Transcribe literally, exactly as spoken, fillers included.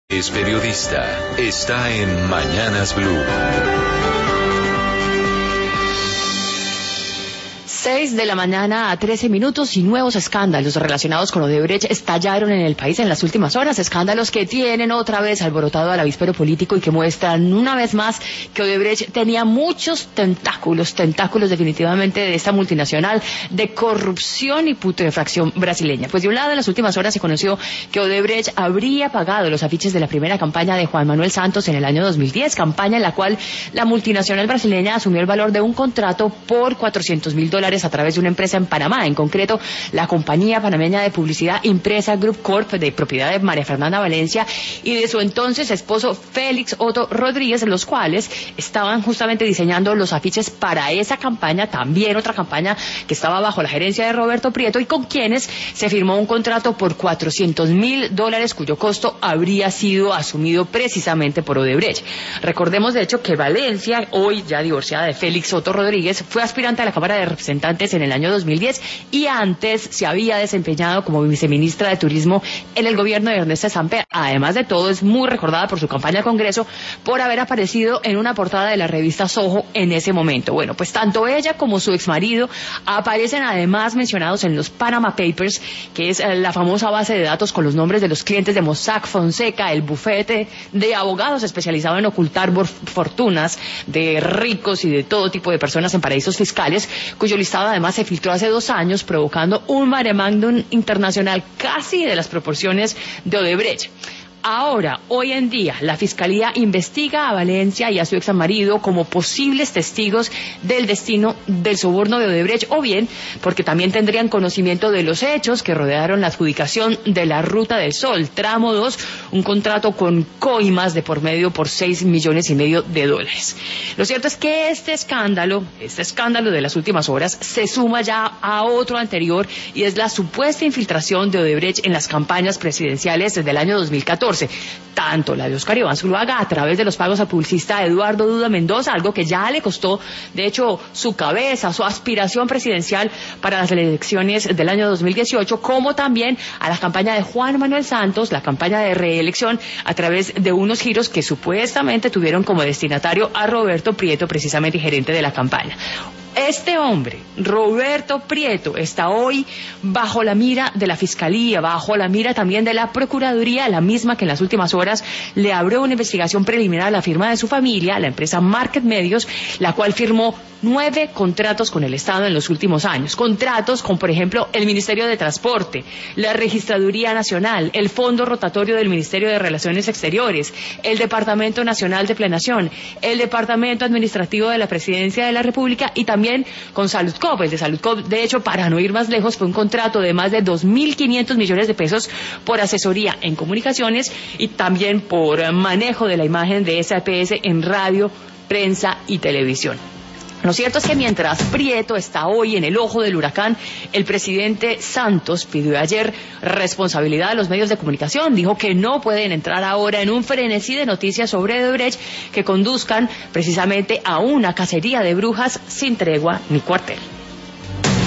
Es periodista, está en Mañanas Blue. seis de la mañana a trece minutos y nuevos escándalos relacionados con Odebrecht estallaron en el país en las últimas horas. Escándalos que tienen otra vez alborotado al avispero político y que muestran una vez más que Odebrecht tenía muchos tentáculos, tentáculos definitivamente de esta multinacional de corrupción y putrefacción brasileña. Pues de un lado, en las últimas horas se conoció que Odebrecht habría pagado los afiches de la primera campaña de Juan Manuel Santos en el año dos mil diez, campaña en la cual la multinacional brasileña asumió el valor de un contrato por cuatrocientos mil dólares a través de una empresa en Panamá, en concreto la compañía panameña de publicidad Impresa Group Corp, de propiedad de María Fernanda Valencia y de su entonces esposo Félix Otto Rodríguez, los cuales estaban justamente diseñando los afiches para esa campaña, también otra campaña que estaba bajo la gerencia de Roberto Prieto y con quienes se firmó un contrato por cuatrocientos mil dólares cuyo costo habría sido asumido precisamente por Odebrecht. Recordemos de hecho que Valencia, hoy ya divorciada de Félix Otto Rodríguez, fue aspirante a la Cámara de Representantes en el año dos mil diez y antes se había desempeñado como viceministra de Turismo en el gobierno de Ernesto Samper. Además de todo, es muy recordada por su campaña al Congreso por haber aparecido en una portada de la revista Soho en ese momento. Bueno, pues tanto ella como su exmarido aparecen además mencionados en los Panama Papers, que es la famosa base de datos con los nombres de los clientes de Mossack Fonseca, el bufete de abogados especializado en ocultar fortunas de ricos y de todo tipo de personas en paraísos fiscales, cuyo listado además se filtró hace dos años, provocando un mare magnum internacional casi de las proporciones de Odebrecht. Ahora, hoy en día, la Fiscalía investiga a Valencia y a su exmarido como posibles testigos del destino del soborno de Odebrecht, o bien porque también tendrían conocimiento de los hechos que rodearon la adjudicación de la Ruta del Sol, tramo dos, un contrato con coimas de por medio por seis millones y medio de dólares. Lo cierto es que este escándalo, este escándalo de las últimas horas, se suma ya a otro anterior y es la supuesta infiltración de Odebrecht en las campañas presidenciales desde el año dos mil catorce. Tanto la de Óscar Iván Zuluaga a través de los pagos al publicista Eduardo Duda Mendoza, algo que ya le costó, de hecho, su cabeza, su aspiración presidencial para las elecciones del año dos mil dieciocho, como también a la campaña de Juan Manuel Santos, la campaña de reelección, a través de unos giros que supuestamente tuvieron como destinatario a Roberto Prieto, precisamente gerente de la campaña. Este hombre, Roberto Prieto, está hoy bajo la mira de la Fiscalía, bajo la mira también de la Procuraduría, la misma que en las últimas horas le abrió una investigación preliminar a la firma de su familia, la empresa Market Medios, la cual firmó nueve contratos con el Estado en los últimos años. Contratos con, por ejemplo, el Ministerio de Transporte, la Registraduría Nacional, el Fondo Rotatorio del Ministerio de Relaciones Exteriores, el Departamento Nacional de Planeación, el Departamento Administrativo de la Presidencia de la República y también con Saludcop. El de Saludcop, de hecho, para no ir más lejos, fue un contrato de más de dos mil quinientos millones de pesos por asesoría en comunicaciones y también por manejo de la imagen de S A P S en radio, prensa y televisión. Lo cierto es que mientras Prieto está hoy en el ojo del huracán, el presidente Santos pidió ayer responsabilidad a los medios de comunicación. Dijo que no pueden entrar ahora en un frenesí de noticias sobre Odebrecht que conduzcan precisamente a una cacería de brujas sin tregua ni cuartel.